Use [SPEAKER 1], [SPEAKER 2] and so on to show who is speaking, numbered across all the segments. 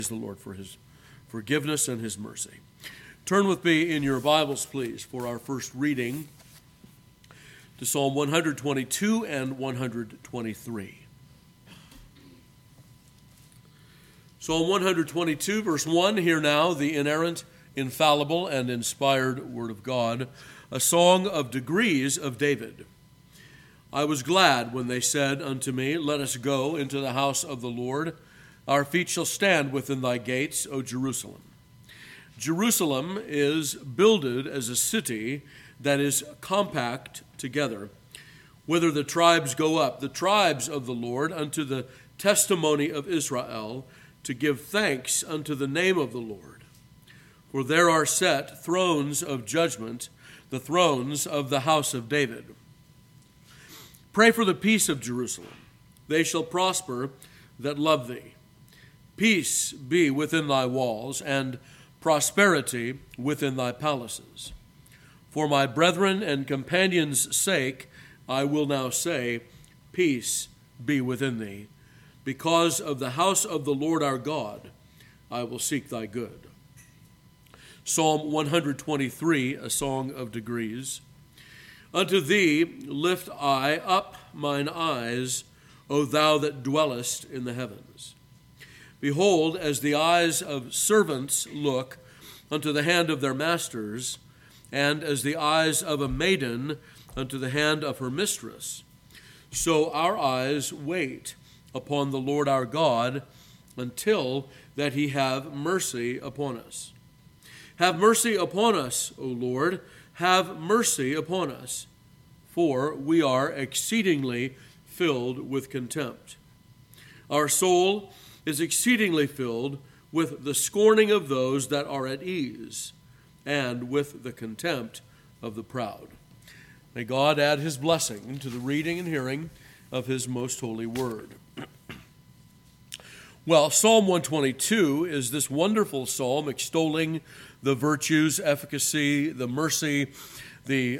[SPEAKER 1] The Lord for his forgiveness and his mercy. Turn with me in your Bibles, please, for our first reading to Psalm 122 and 123. Psalm 122, verse 1, hear now the inerrant, infallible, and inspired word of God, a song of degrees of David. I was glad when they said unto me, let us go into the house of the Lord. Our feet shall stand within thy gates, O Jerusalem. Jerusalem is builded as a city that is compact together, whither the tribes go up, the tribes of the Lord, unto the testimony of Israel, to give thanks unto the name of the Lord. For there are set thrones of judgment, the thrones of the house of David. Pray for the peace of Jerusalem. They shall prosper that love thee. Peace be within thy walls, and prosperity within thy palaces. For my brethren and companions' sake, I will now say, peace be within thee. Because of the house of the Lord our God, I will seek thy good. Psalm 123, a song of degrees. Unto thee lift I up mine eyes, O thou that dwellest in the heavens. Behold, as the eyes of servants look unto the hand of their masters, and as the eyes of a maiden unto the hand of her mistress, so our eyes wait upon the Lord our God, until that he have mercy upon us. Have mercy upon us, O Lord, have mercy upon us, for we are exceedingly filled with contempt. Our soul is exceedingly filled with the scorning of those that are at ease, and with the contempt of the proud. May God add his blessing to the reading and hearing of his most holy word. Well, Psalm 122 is this wonderful psalm extolling the virtues, efficacy, the mercy, the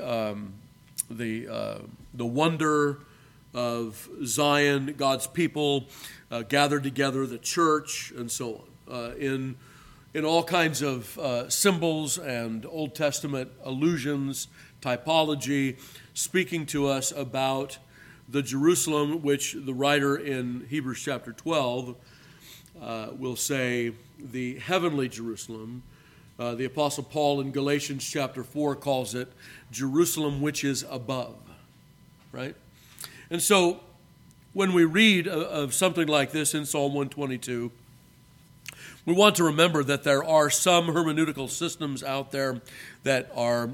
[SPEAKER 1] wonder of Zion, God's people gathered together, the church, and so on, in all kinds of symbols and Old Testament allusions, typology, speaking to us about the Jerusalem, which the writer in Hebrews chapter 12 will say the heavenly Jerusalem. The Apostle Paul in Galatians chapter 4 calls it Jerusalem which is above, right? And so when we read of something like this in Psalm 122, we want to remember that there are some hermeneutical systems out there that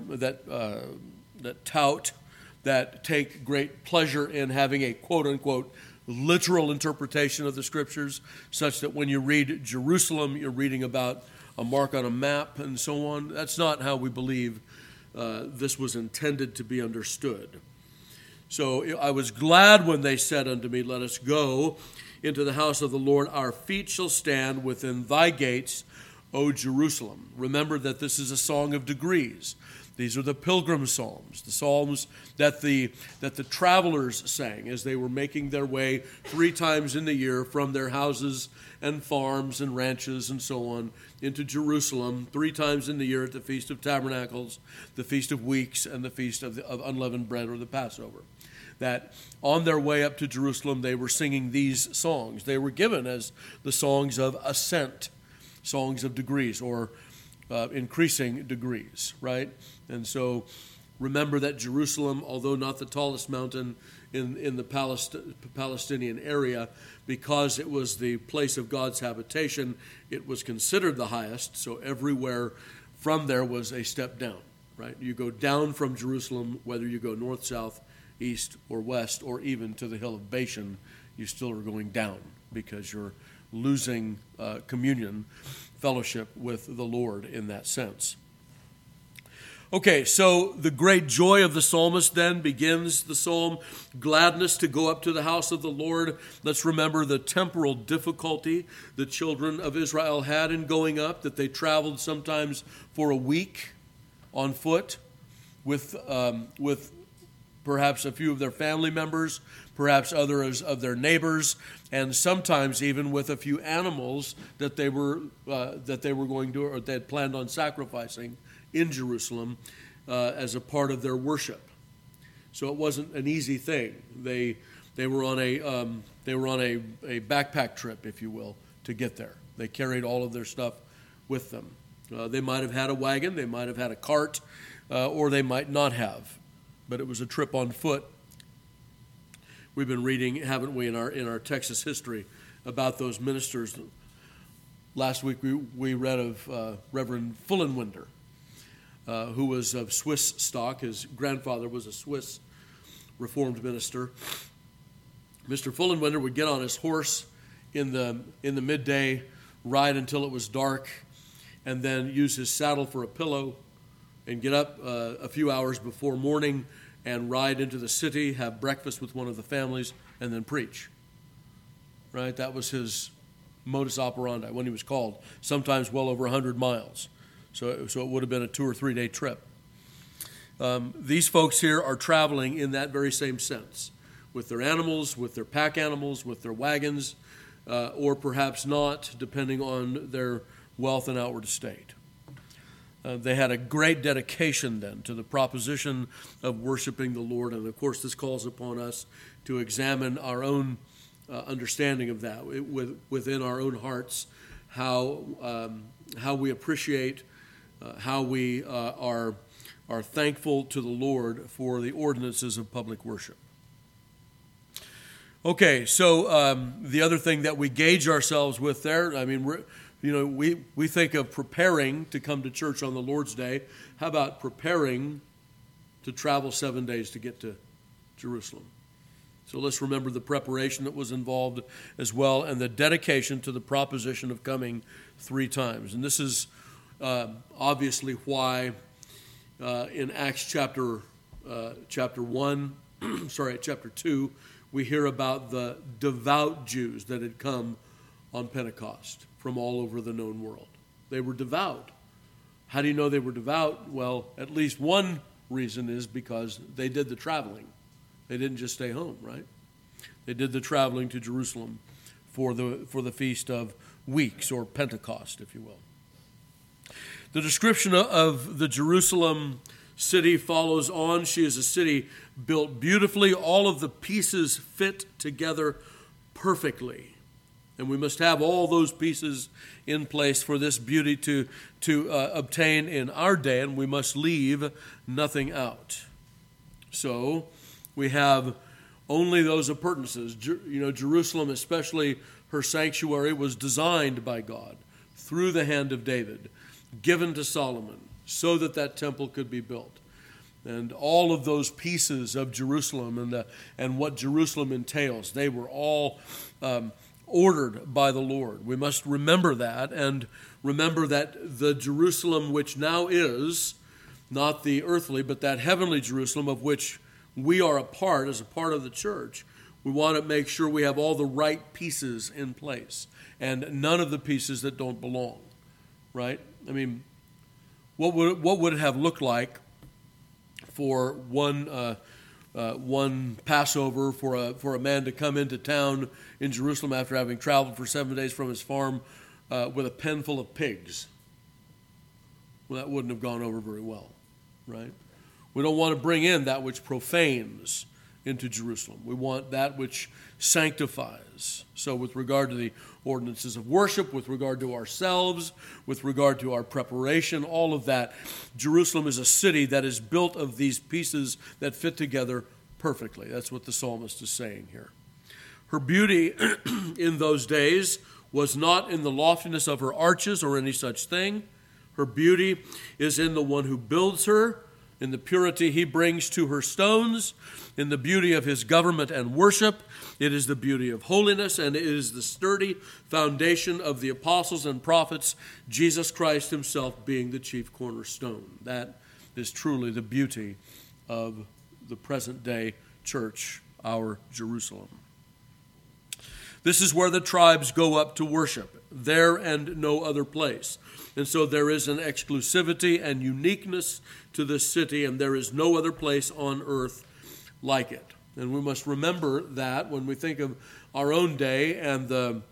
[SPEAKER 1] tout, that take great pleasure in having a quote-unquote literal interpretation of the Scriptures, such that when you read Jerusalem, you're reading about a mark on a map and so on. That's not how we believe this was intended to be understood. So I was glad when they said unto me, let us go into the house of the Lord. Our feet shall stand within thy gates, O Jerusalem. Remember that this is a song of degrees. These are the pilgrim psalms, the psalms that the travelers sang as they were making their way 3 times in the year from their houses and farms and ranches and so on into Jerusalem, 3 times in the year at the Feast of Tabernacles, the Feast of Weeks, and the Feast of Unleavened Bread, or the Passover. That on their way up to Jerusalem, they were singing these songs. They were given as the songs of ascent, songs of degrees, or increasing degrees, right? And so remember that Jerusalem, although not the tallest mountain in the Palestinian area, because it was the place of God's habitation, it was considered the highest. So everywhere from there was a step down, right? You go down from Jerusalem, whether you go north, south, east, or west, or even to the hill of Bashan, you still are going down because you're losing communion, fellowship with the Lord in that sense. Okay, so the great joy of the psalmist then begins the psalm, gladness to go up to the house of the Lord. Let's remember the temporal difficulty the children of Israel had in going up, that they traveled sometimes for a week on foot with perhaps a few of their family members, perhaps others of their neighbors, and sometimes even with a few animals that they were going to, or they had planned on sacrificing in Jerusalem as a part of their worship. So it wasn't an easy thing. They were on a backpack trip, if you will, to get there. They carried all of their stuff with them. They might have had a wagon, they might have had a cart, or they might not have. But it was a trip on foot. We've been reading, haven't we, in our Texas history about those ministers. Last week we read of Reverend Fullenwinder, who was of Swiss stock. His grandfather was a Swiss Reformed minister. Mr. Fullenwinder would get on his horse in the midday, ride until it was dark, and then use his saddle for a pillow and get up a few hours before morning and ride into the city, have breakfast with one of the families, and then preach. Right? That was his modus operandi when he was called, sometimes well over 100 miles. So it would have been a 2 or 3 day trip. These folks here are traveling in that very same sense, with their animals, with their pack animals, with their wagons, or perhaps not, depending on their wealth and outward estate. They had a great dedication then to the proposition of worshiping the Lord, and of course this calls upon us to examine our own understanding of that within our own hearts, how we appreciate, how we are thankful to the Lord for the ordinances of public worship. Okay, so the other thing that we gauge ourselves with there, I mean, we think of preparing to come to church on the Lord's Day. How about preparing to travel 7 days to get to Jerusalem? So let's remember the preparation that was involved as well, and the dedication to the proposition of coming 3 times. And this is obviously why in Acts chapter 2, we hear about the devout Jews that had come on Pentecost from all over the known world. They were devout. How do you know they were devout? Well, at least one reason is because they did the traveling. They didn't just stay home, right? They did the traveling to Jerusalem for the Feast of Weeks, or Pentecost, if you will. The description of the Jerusalem city follows on. She is a city built beautifully. All of the pieces fit together perfectly. And we must have all those pieces in place for this beauty to obtain in our day, and we must leave nothing out. So we have only those appurtenances. Jerusalem, especially her sanctuary, was designed by God through the hand of David, given to Solomon, so that temple could be built. And all of those pieces of Jerusalem and what Jerusalem entails, they were all ordered by the Lord. We must remember that, and remember that the Jerusalem which now is, not the earthly, but that heavenly Jerusalem of which we are a part, as a part of the church, we want to make sure we have all the right pieces in place, and none of the pieces that don't belong, right? I mean, what would it have looked like for one Passover for a man to come into town in Jerusalem after having traveled for 7 days from his farm with a pen full of pigs? Well, that wouldn't have gone over very well, right? We don't want to bring in that which profanes into Jerusalem. We want that which sanctifies. So with regard to the ordinances of worship, with regard to ourselves, with regard to our preparation, all of that, Jerusalem is a city that is built of these pieces that fit together perfectly. That's what the psalmist is saying here. Her beauty in those days was not in the loftiness of her arches or any such thing. Her beauty is in the one who builds her, in the purity he brings to her stones, in the beauty of his government and worship. It is the beauty of holiness, and it is the sturdy foundation of the apostles and prophets, Jesus Christ himself being the chief cornerstone. That is truly the beauty of the present day church, our Jerusalem. This is where the tribes go up to worship, there and no other place. And so there is an exclusivity and uniqueness to this city, and there is no other place on earth like it. And we must remember that when we think of our own day and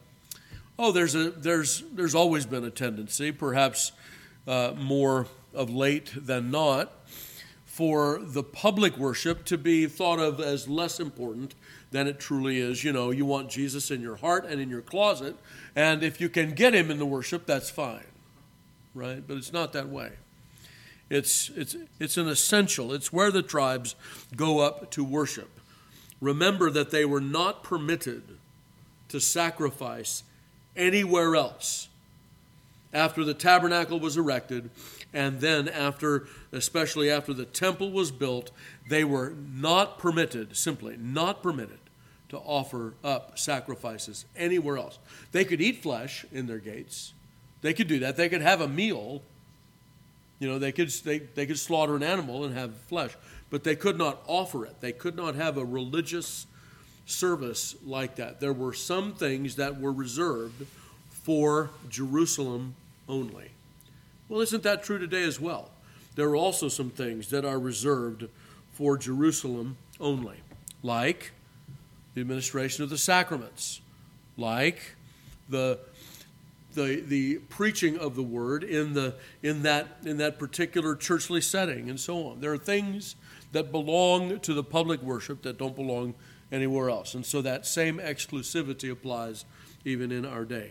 [SPEAKER 1] there's always been a tendency, perhaps more of late than not, for the public worship to be thought of as less important than it truly is. You know, you want Jesus in your heart and in your closet, and if you can get him in the worship, that's fine, right? But it's not that way. It's an essential. It's where the tribes go up to worship. Remember that they were not permitted to sacrifice anywhere else after the tabernacle was erected, and then especially after the temple was built. They were not permitted, simply not permitted, to offer up sacrifices anywhere else. They could eat flesh in their gates. They could do that. They could have a meal. You know, they could slaughter an animal and have flesh, but they could not offer it. They could not have a religious service like that. There were some things that were reserved for Jerusalem only. Well, isn't that true today as well? There are also some things that are reserved for Jerusalem only, like the administration of the sacraments, like the preaching of the word in that particular churchly setting, and so on. There are things that belong to the public worship that don't belong anywhere else, and so that same exclusivity applies even in our day.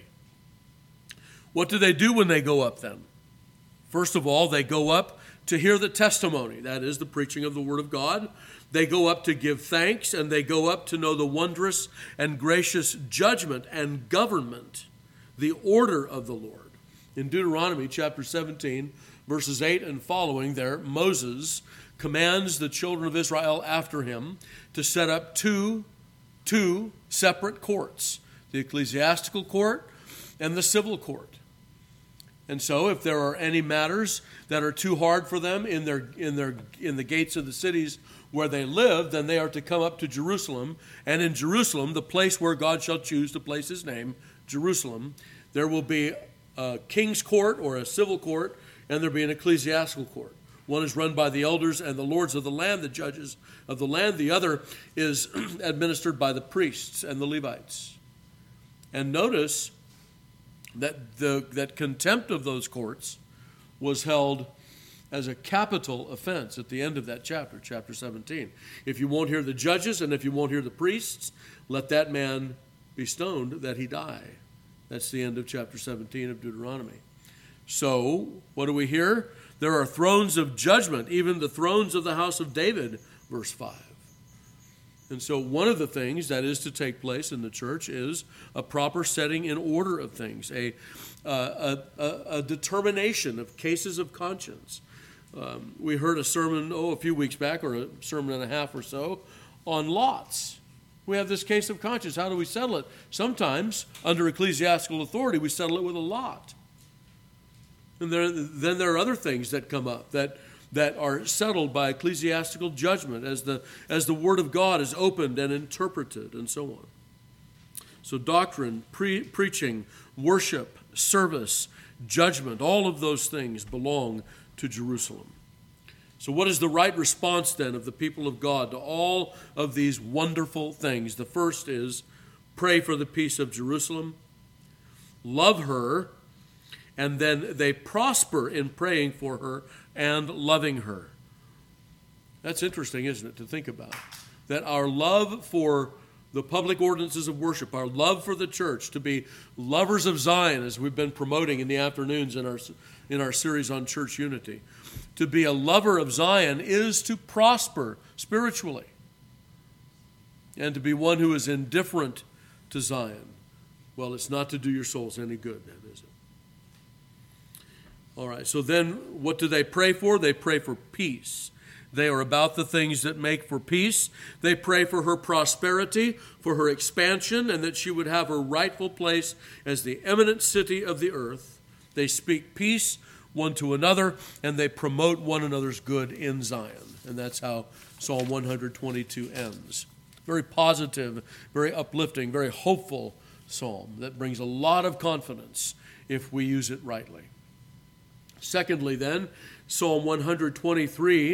[SPEAKER 1] What do they do when they go up then? First of all, they go up to hear the testimony, that is, the preaching of the Word of God. They go up to give thanks, and they go up to know the wondrous and gracious judgment and government, the order of the Lord. In Deuteronomy chapter 17, verses 8 and following there, Moses commands the children of Israel after him to set up two separate courts, the ecclesiastical court and the civil court. And so if there are any matters that are too hard for them in the gates of the cities where they live, then they are to come up to Jerusalem. And in Jerusalem, the place where God shall choose to place his name, Jerusalem, there will be a king's court or a civil court, and there will be an ecclesiastical court. One is run by the elders and the lords of the land, the judges of the land. The other is administered by the priests and the Levites. And notice that contempt of those courts was held as a capital offense at the end of that chapter, chapter 17. If you won't hear the judges and if you won't hear the priests, let that man be stoned that he die. That's the end of chapter 17 of Deuteronomy. So, what do we hear? There are thrones of judgment, even the thrones of the house of David, verse 5. And so one of the things that is to take place in the church is a proper setting in order of things, a determination of cases of conscience. We heard a sermon, a few weeks back, or a sermon and a half or so, on lots. We have this case of conscience. How do we settle it? Sometimes, under ecclesiastical authority, we settle it with a lot. And then there are other things that come up that are settled by ecclesiastical judgment as the Word of God is opened and interpreted and so on. So doctrine, preaching, worship, service, judgment, all of those things belong to Jerusalem. So what is the right response then of the people of God to all of these wonderful things? The first is pray for the peace of Jerusalem, love her, and then they prosper in praying for her and loving her. That's interesting, isn't it, to think about? That our love for the public ordinances of worship, our love for the church, to be lovers of Zion, as we've been promoting in the afternoons in our series on church unity. To be a lover of Zion is to prosper spiritually. And to be one who is indifferent to Zion, well, it's not to do your souls any good, then, is it? All right, so then what do they pray for? They pray for peace. They are about the things that make for peace. They pray for her prosperity, for her expansion, and that she would have her rightful place as the eminent city of the earth. They speak peace one to another, and they promote one another's good in Zion. And that's how Psalm 122 ends. Very positive, very uplifting, very hopeful psalm that brings a lot of confidence if we use it rightly. Secondly, then, Psalm 123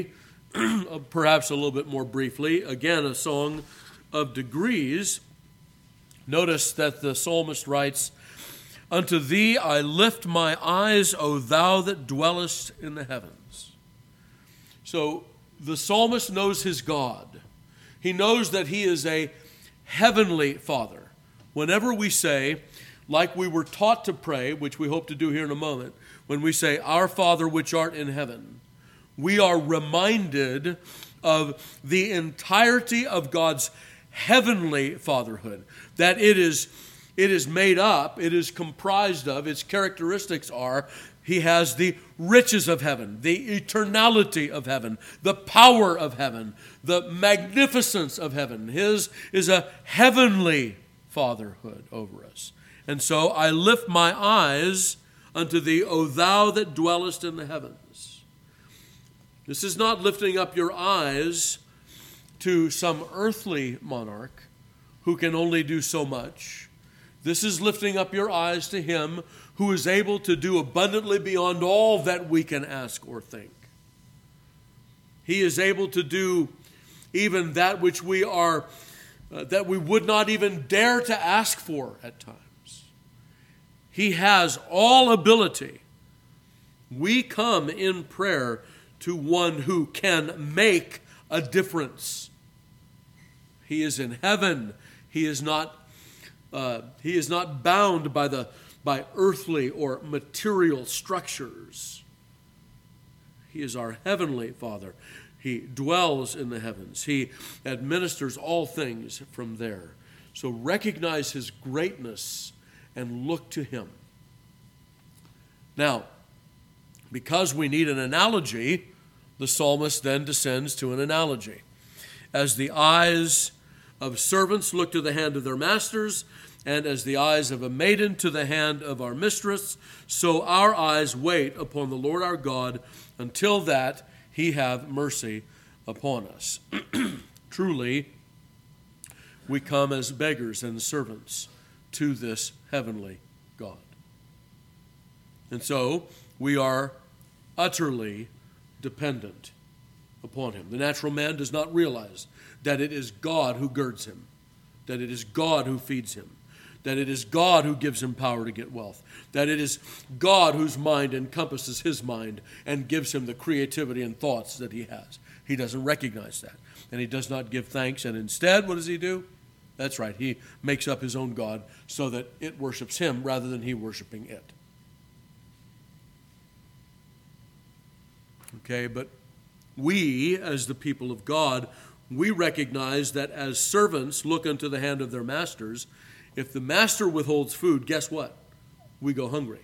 [SPEAKER 1] perhaps a little bit more briefly, again, a song of degrees. Notice that the psalmist writes, "Unto thee I lift my eyes, O thou that dwellest in the heavens." So the psalmist knows his God. He knows that he is a heavenly Father. Whenever we say, like we were taught to pray, which we hope to do here in a moment, when we say, "Our Father which art in heaven," we are reminded of the entirety of God's heavenly fatherhood, that it is made up, it is comprised of, its characteristics are, he has the riches of heaven, the eternality of heaven, the power of heaven, the magnificence of heaven. His is a heavenly fatherhood over us. And so I lift my eyes unto thee, O thou that dwellest in the heavens. This is not lifting up your eyes to some earthly monarch who can only do so much. This is lifting up your eyes to him who is able to do abundantly beyond all that we can ask or think. He is able to do even that which we are, that we would not even dare to ask for at times. He has all ability. We come in prayer to one who can make a difference. He is in heaven. He is not bound by earthly or material structures. He is our heavenly Father. He dwells in the heavens. He administers all things from there. So recognize his greatness and look to him. Now, because we need an analogy, the psalmist then descends to an analogy. As the eyes of servants look to the hand of their masters, and as the eyes of a maiden to the hand of our mistress, so our eyes wait upon the Lord our God until that he have mercy upon us. Truly, we come as beggars and servants to this heavenly God. And so we are utterly dependent upon him. The natural man does not realize that it is God who girds him, that it is God who feeds him, that it is God who gives him power to get wealth, that it is God whose mind encompasses his mind and gives him the creativity and thoughts that he has. He doesn't recognize that, and he does not give thanks, and instead, what does he do? That's right, he makes up his own God so that it worships him rather than he worshiping it. Okay, but we, as the people of God, we recognize that as servants look unto the hand of their masters, if the master withholds food, guess what? We go hungry.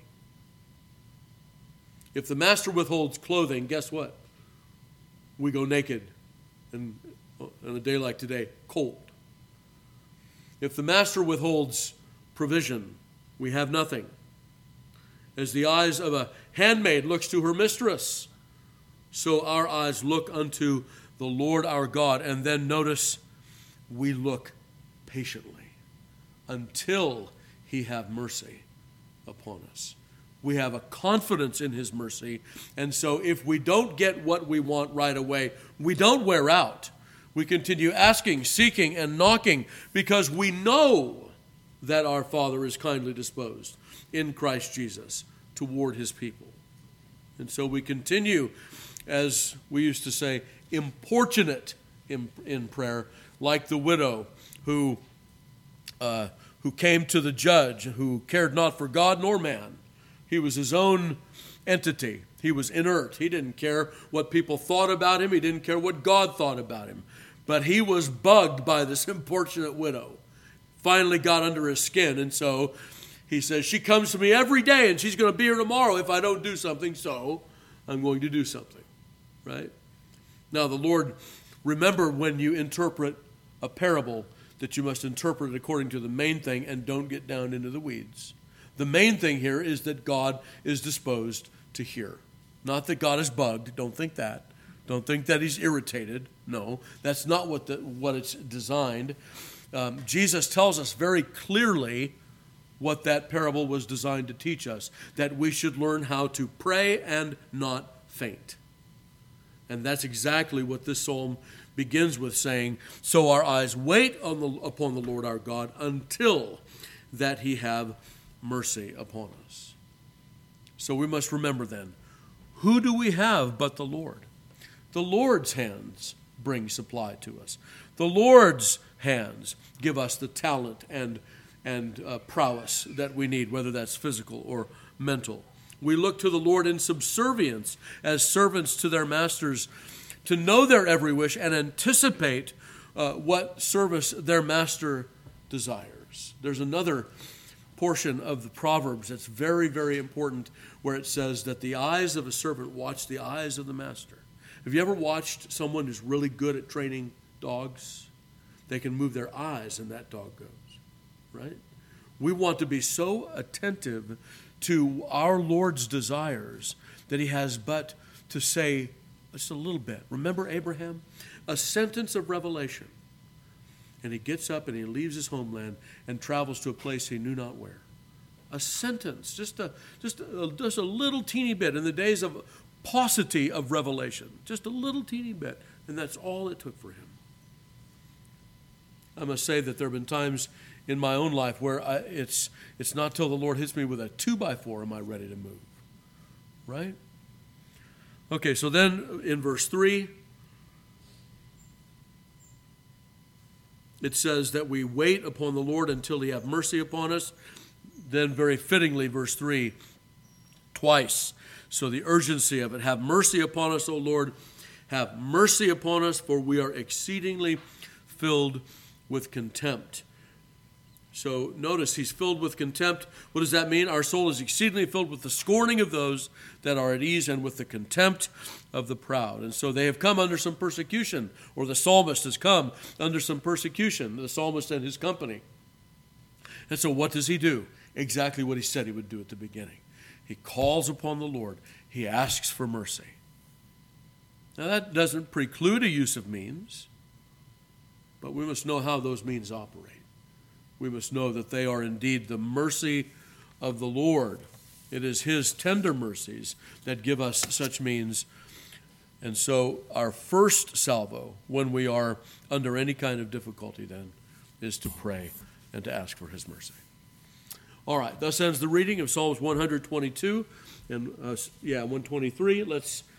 [SPEAKER 1] If the master withholds clothing, guess what? We go naked, and on a day like today, cold. If the master withholds provision, we have nothing. As the eyes of a handmaid looks to her mistress, so our eyes look unto the Lord our God. And then notice, we look patiently until he have mercy upon us. We have a confidence in his mercy. And so if we don't get what we want right away, we don't wear out. We continue asking, seeking, and knocking because we know that our Father is kindly disposed in Christ Jesus toward his people. And so we continue, as we used to say, importunate in prayer, like the widow who came to the judge, who cared not for God nor man. He was his own entity. He was inert. He didn't care what people thought about him. He didn't care what God thought about him. But he was bugged by this importunate widow. Finally got under his skin, and so he says, she comes to me every day, and she's going to be here tomorrow if I don't do something, so I'm going to do something. Right? Now, the Lord, remember when you interpret a parable that you must interpret it according to the main thing and don't get down into the weeds. The main thing here is that God is disposed to hear. Not that God is bugged. Don't think that. Don't think that he's irritated. No, that's not what it's designed. Jesus tells us very clearly what that parable was designed to teach us, that we should learn how to pray and not faint. And that's exactly what this psalm begins with, saying, so our eyes wait upon the Lord our God until that he have mercy upon us. So we must remember then, who do we have but the Lord? The Lord's hands bring supply to us. The Lord's hands give us the talent and prowess that we need, whether that's physical or mental. We look to the Lord in subservience as servants to their masters, to know their every wish and anticipate what service their master desires. There's another portion of the Proverbs that's very, very important, where it says that the eyes of a servant watch the eyes of the master. Have you ever watched someone who's really good at training dogs? They can move their eyes and that dog goes, right? We want to be so attentive to our Lord's desires that he has but to say just a little bit. Remember Abraham? A sentence of revelation. And he gets up and he leaves his homeland and travels to a place he knew not where. A sentence, just a little teeny bit in the days of paucity of revelation. Just a little teeny bit. And that's all it took for him. I must say that there have been times in my own life where it's not till the Lord hits me with a 2x4 am I ready to move. Right? Okay, so then in verse 3, it says that we wait upon the Lord until he have mercy upon us. Then very fittingly, verse 3, twice. So the urgency of it, have mercy upon us, O Lord, have mercy upon us, for we are exceedingly filled with contempt. So notice he's filled with contempt. What does that mean? Our soul is exceedingly filled with the scorning of those that are at ease and with the contempt of the proud. And so they have come under some persecution, or the psalmist has come under some persecution, the psalmist and his company. And so what does he do? Exactly what he said he would do at the beginning. He calls upon the Lord. He asks for mercy. Now that doesn't preclude a use of means, but we must know how those means operate. We must know that they are indeed the mercy of the Lord. It is his tender mercies that give us such means. And so our first salvo, when we are under any kind of difficulty then, is to pray and to ask for his mercy. All right, thus ends the reading of Psalms 122 and 123. Let's